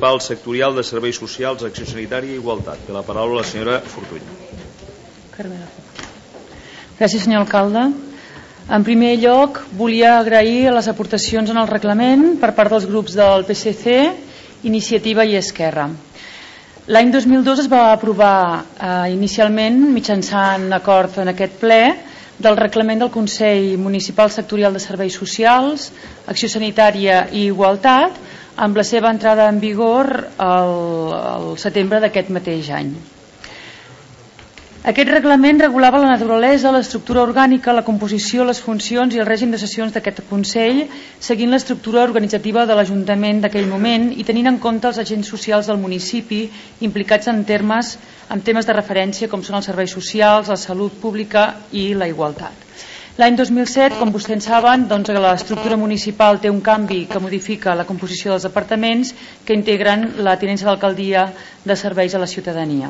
Municipal Sectorial de Serveis Socials, Acció Sanitària i Igualtat. Té la paraula la senyora Fortuny. Gràcies, senyor alcalde. En primer lloc, volia agrair les aportacions en el reglament per part dels grups del PSC, Iniciativa i Esquerra. L'any 2002 es va aprovar inicialment, mitjançant acord en aquest ple, del reglament del Consell Municipal Sectorial de Serveis Socials, Acció Sanitària i Igualtat, amb la seva entrada en vigor al setembre d'aquest mateix any. Aquest reglament regulava la naturalesa, l'estructura orgànica, la composició, les funcions i el règim de sessions d'aquest Consell, seguint l'estructura organitzativa de l'Ajuntament d'aquell moment i tenint en compte els agents socials del municipi implicats en temes de referència com són els serveis socials, la salut pública i la igualtat. L'any 2007, com vostès saben, l'estructura municipal té un canvi que modifica la composició dels departaments que integren la tinença d'alcaldia de serveis a la ciutadania.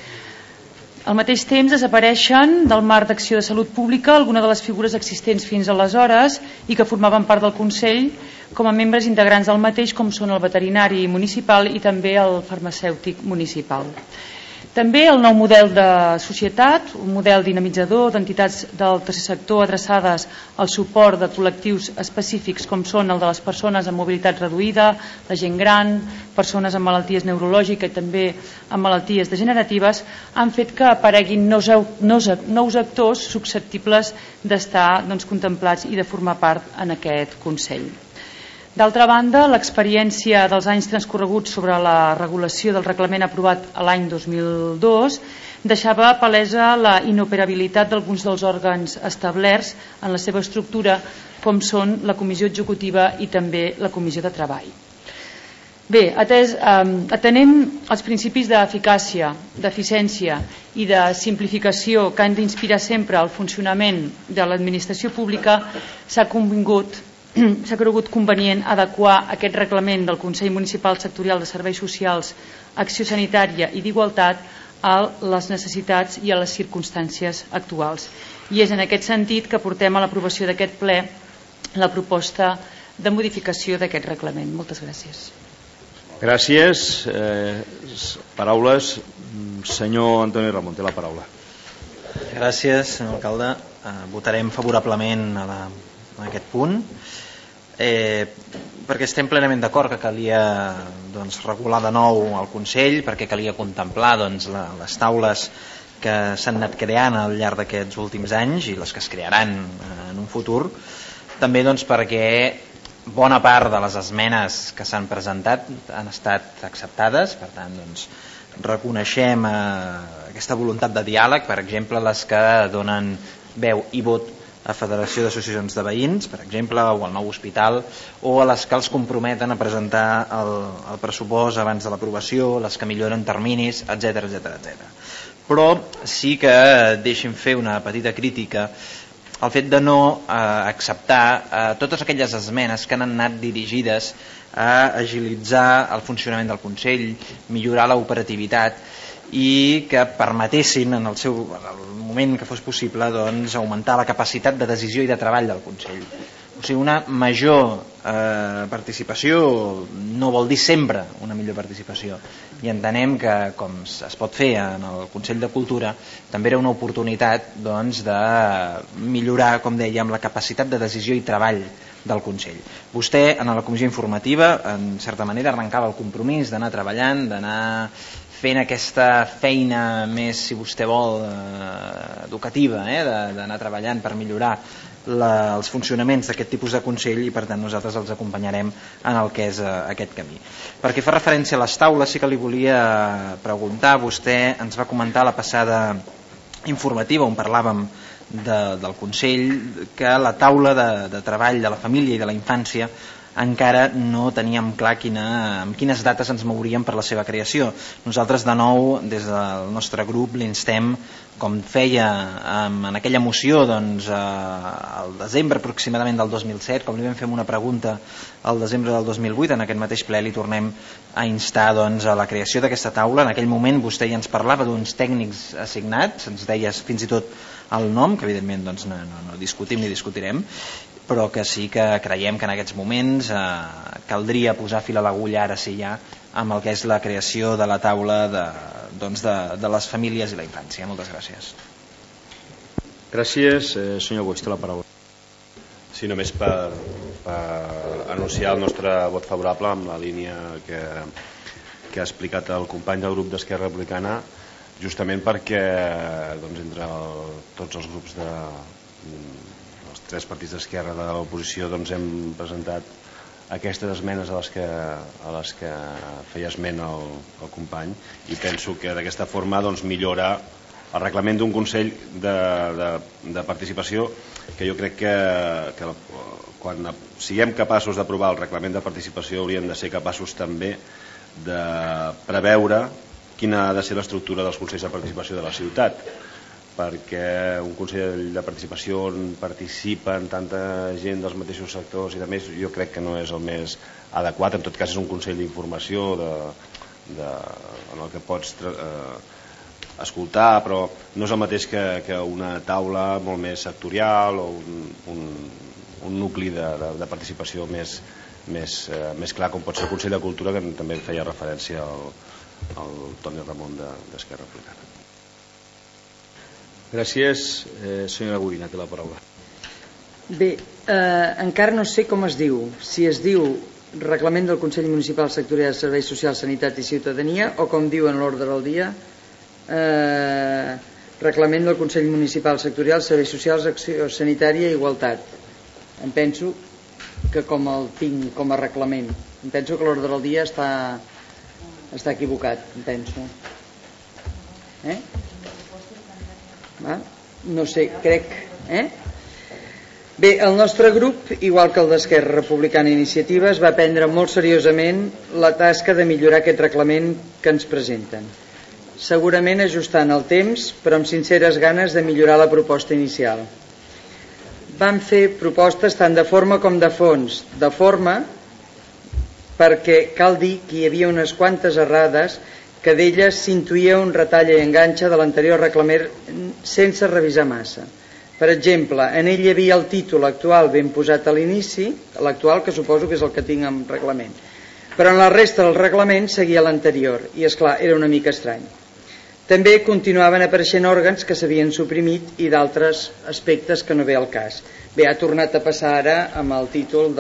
Al mateix temps desapareixen del marc d'acció de salut pública algunes de les figures existents fins aleshores i que formaven part del Consell com a membres integrants del mateix, com són el veterinari municipal i també el farmacèutic municipal. També el nou model de societat, un model dinamitzador d'entitats del tercer sector adreçades al suport de col·lectius específics com són el de les persones amb mobilitat reduïda, la gent gran, persones amb malalties neurològiques i també amb malalties degeneratives, han fet que apareguin nous actors susceptibles d'estar contemplats i de formar part en aquest Consell. D'altra banda, l'experiència dels anys transcorreguts sobre la regulació del reglament aprovat l'any 2002 deixava palesa la inoperabilitat d'alguns dels òrgans establerts en la seva estructura, com són la Comissió Executiva i també la Comissió de Treball. Bé, atenent els principis d'eficàcia, d'eficiència i de simplificació que han d'inspirar sempre el funcionament de l'administració pública, s'ha cregut convenient adequar aquest reglament del Consell Municipal Sectorial de Serveis Socials, Acció Sanitària i d'Igualtat a les necessitats i a les circumstàncies actuals. I és en aquest sentit que portem a l'aprovació d'aquest ple la proposta de modificació d'aquest reglament. Moltes gràcies. Gràcies. Paraules. Senyor Antoni Ramon, té la paraula. Gràcies, senyor alcalde. Votarem favorablement a aquest punt perquè estem plenament d'acord que calia regular de nou el Consell, perquè calia contemplar les taules que s'han anat creant al llarg d'aquests últims anys i les que es crearan en un futur, també perquè bona part de les esmenes que s'han presentat han estat acceptades, per tant reconeixem aquesta voluntat de diàleg, per exemple les que donen veu i vot a Federació d'Associacions de Veïns, per exemple, o al nou hospital, o a les que els comprometen a presentar el pressupost abans de l'aprovació, les que milloren terminis, etc. Però sí que deixin fer una petita crítica al fet de no acceptar totes aquelles esmenes que han anat dirigides a agilitzar el funcionament del Consell, millorar l'operativitat i que permetessin en el moment que fos possible augmentar la capacitat de decisió i de treball del Consell. O sigui, una major participació no vol dir sempre una millor participació, i entenem que, com es pot fer en el Consell de Cultura, també era una oportunitat de millorar, com dèiem, la capacitat de decisió i treball del Consell. Vostè, en la comissió informativa, en certa manera arrencava el compromís d'anar treballant, d'anar fent aquesta feina més, si vostè vol, educativa, d'anar treballant per millorar els funcionaments d'aquest tipus de Consell, i per tant nosaltres els acompanyarem en el que és aquest camí. Perquè fa referència a les taules, sí que li volia preguntar, vostè ens va comentar la passada informativa on parlàvem del Consell que la taula de treball de la família i de la infància encara no teníem clar amb quines dates ens mouríem per la seva creació. Nosaltres de nou des del nostre grup l'instem, com feia en aquella moció al desembre aproximadament del 2007, com li vam fer una pregunta al desembre del 2008, en aquest mateix ple li tornem a instar a la creació d'aquesta taula. En aquell moment vostè ja ens parlava d'uns tècnics assignats, ens deia fins i tot el nom, que evidentment no discutim ni discutirem, però que sí que creiem que en aquests moments caldria posar fil a l'agulla ara sí ja amb el que és la creació de la taula de les famílies i la infància. Moltes gràcies. Gràcies. Senyor Boix, té la paraula. Sí, només per anunciar el nostre vot favorable amb la línia que ha explicat el company del grup d'Esquerra Republicana, justament perquè entre tots els grups els tres partits d'esquerra de l'oposició hem presentat aquestes esmenes a les que feia esment el company, i penso que d'aquesta forma millora el reglament d'un Consell de Participació, que jo crec que quan siguem capaços d'aprovar el reglament de participació hauríem de ser capaços també de preveure quina ha de ser l'estructura dels Consells de Participació de la ciutat, perquè un Consell de Participació on participen tanta gent dels mateixos sectors i de més, jo crec que no és el més adequat. En tot cas és un Consell d'informació en el que pots escoltar, però no és el mateix que una taula molt més sectorial o un nucli de participació més clar, com pot ser el Consell de Cultura, que també feia referència al Toni Ramon d'Esquerra Republicana. Gràcies. Senyora Gorina, té la paraula. Bé, encara no sé com es diu, si es diu Reglament del Consell Municipal Sectorial de Serveis Socials, Sanitat i Ciutadania, o com diu en l'ordre del dia, Reglament del Consell Municipal Sectorial, Serveis Socials, Acció Sanitària i Igualtat. Em penso que com el tinc com a reglament, em penso que l'ordre del dia està equivocat, em penso. No sé, crec. Bé, el nostre grup, igual que el d'Esquerra Republicana i Iniciativa, es va prendre molt seriosament la tasca de millorar aquest reglament que ens presenten. Segurament ajustant el temps, però amb sinceres ganes de millorar la proposta inicial. Vam fer propostes tant de forma com de fons. De forma, perquè cal dir que hi havia unes quantes errades que d'elles s'intuïa un retall i enganxa de l'anterior reglament sense revisar massa. Per exemple, en ell hi havia el títol actual ben posat a l'inici, l'actual, que suposo que és el que tinc en reglament, però en la resta del reglament seguia l'anterior i, esclar, era una mica estrany. També continuaven apareixent òrgans que s'havien suprimit i d'altres aspectes que no ve al cas. Bé, ha tornat a passar ara amb el títol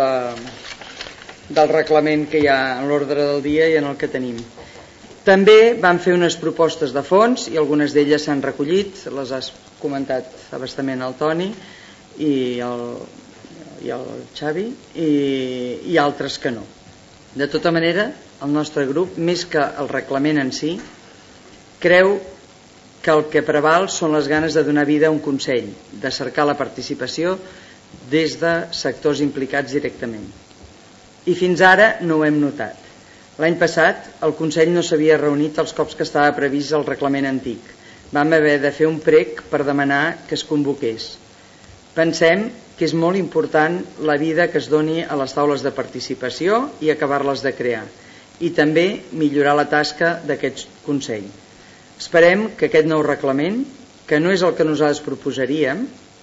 del reglament que hi ha en l'ordre del dia i en el que tenim. També van fer unes propostes de fons i algunes d'elles s'han recollit, les has comentat abastament el Toni i el Xavi, i altres que no. De tota manera, el nostre grup, més que el reglament en si, creu que el que preval són les ganes de donar vida a un Consell, de cercar la participació des de sectors implicats directament. I fins ara no ho hem notat. L'any passat el Consell no s'havia reunit els cops que estava previst el reglament antic. Vam haver de fer un prec per demanar que es convoqués. Pensem que és molt important la vida que es doni a les taules de participació i acabar-les de crear, i també millorar la tasca d'aquest Consell. Esperem que aquest nou reglament, que no és el que nosaltres proposaríem,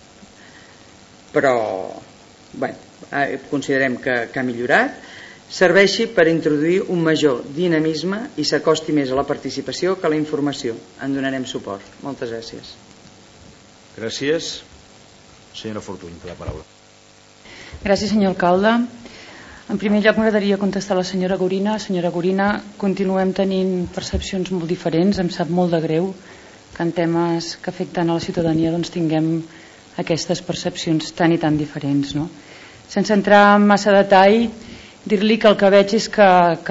però considerem que ha millorat, serveixi per introduir un major dinamisme i s'acosti més a la participació que a la informació. En donarem suport. Moltes gràcies. Gràcies. Senyora Fortuny, té la paraula. Gràcies, senyor alcalde. En primer lloc m'agradaria contestar a la senyora Gorina. Senyora Gorina, continuem tenint percepcions molt diferents. Em sap molt de greu que en temes que afecten a la ciutadania doncs tinguem aquestes percepcions tan i tan diferents, no? Sense entrar en massa detall, dir-li que el que veig és que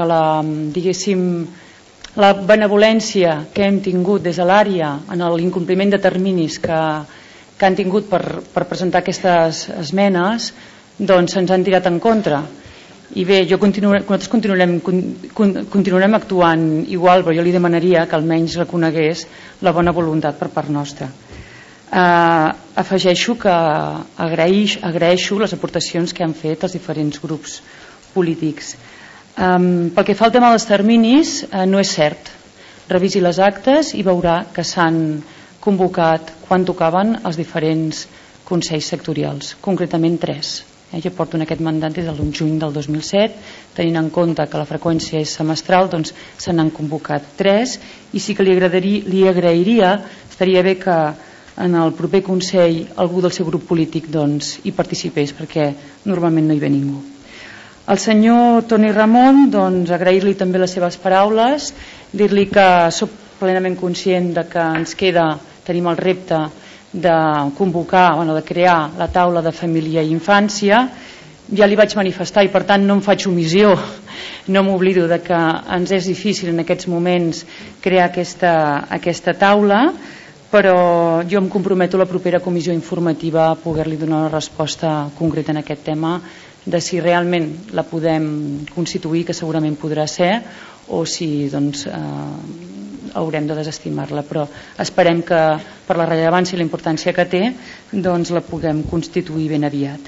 la benevolència que hem tingut des de l'àrea en l'incompliment de terminis que han tingut per presentar aquestes esmenes doncs se'ns han tirat en contra. I bé, nosaltres continuarem actuant igual, però jo li demanaria que almenys reconegués la bona voluntat per part nostra. Afegeixo que agraeixo les aportacions que han fet els diferents grups polítics. Pel que fa al tema dels terminis, no és cert. Revisi les actes i veurà que s'han convocat quan tocaven els diferents consells sectorials, concretament 3. Jo porto en aquest mandat des del juny del 2007, tenint en compte que la freqüència és semestral, doncs se n'han convocat 3, i sí que li agrairia, estaria bé que en el proper Consell algú del seu grup polític doncs, hi participés, perquè normalment no hi ve ningú. Al senyor Toni Ramon, doncs, agrair-li també les seves paraules, dir-li que soc plenament conscient de que ens tenim el repte de convocar, de crear la taula de família i infància. Ja li vaig manifestar i per tant no em faig omissió, no m'oblido de que ens és difícil en aquests moments crear aquesta taula, però jo em comprometo a la propera comissió informativa a poder-li donar una resposta concreta en aquest tema, de si realment la podem constituir, que segurament podrà ser, o si doncs, haurem de desestimar-la, però esperem que per la rellevància i la importància que té doncs la puguem constituir ben aviat.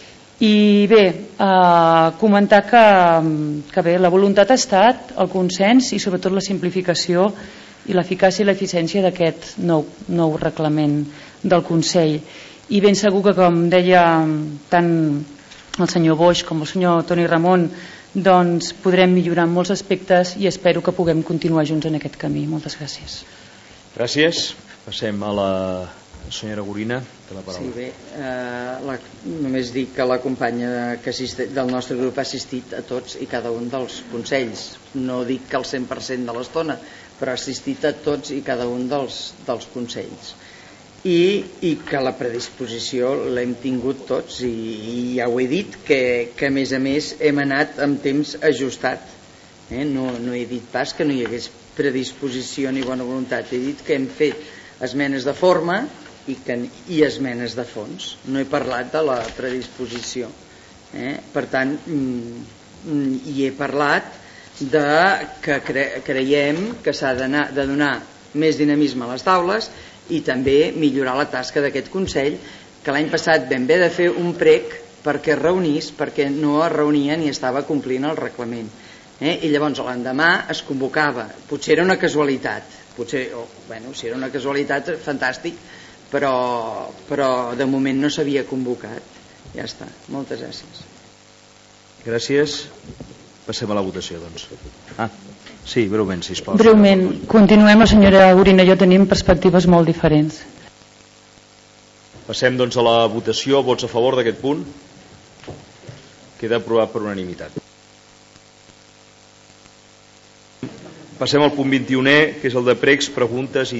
I bé, comentar que bé, la voluntat ha estat el consens i sobretot la simplificació i l'eficàcia i l'eficiència d'aquest nou reglament del Consell, i ben segur que, com deia tant el senyor Boix com el senyor Toni Ramon, doncs podrem millorar en molts aspectes i espero que puguem continuar junts en aquest camí. Moltes gràcies. Gràcies. Passem a la senyora Gorina. Sí, bé, només dic que la companya del nostre grup ha assistit a tots i cada un dels consells. No dic que el 100% de l'estona, però ha assistit a tots i cada un dels consells. I que la predisposició l'hem tingut tots, i ja ho he dit, que a més hem anat amb temps ajustat. No he dit pas que no hi hagués predisposició ni bona voluntat, he dit que hem fet esmenes de forma i esmenes de fons. No he parlat de la predisposició. Per tant, hi he parlat que creiem que s'ha de donar més dinamisme a les taules i també millorar la tasca d'aquest Consell, que l'any passat vam haver de fer un prec perquè es reunís, perquè no es reunia ni estava complint el reglament. I llavors l'endemà es convocava. Potser era una casualitat, si era una casualitat, fantàstic, però de moment no s'havia convocat. Ja està, moltes gràcies. Gràcies. Passem a la votació, doncs. Sí, breument, sisplau. Breument, continuem, la senyora Gorina i jo tenim perspectives molt diferents. Passem doncs a la votació. Vots a favor d'aquest punt? Queda aprovat per unanimitat. Passem al punt 21è, que és el de pregs, preguntes i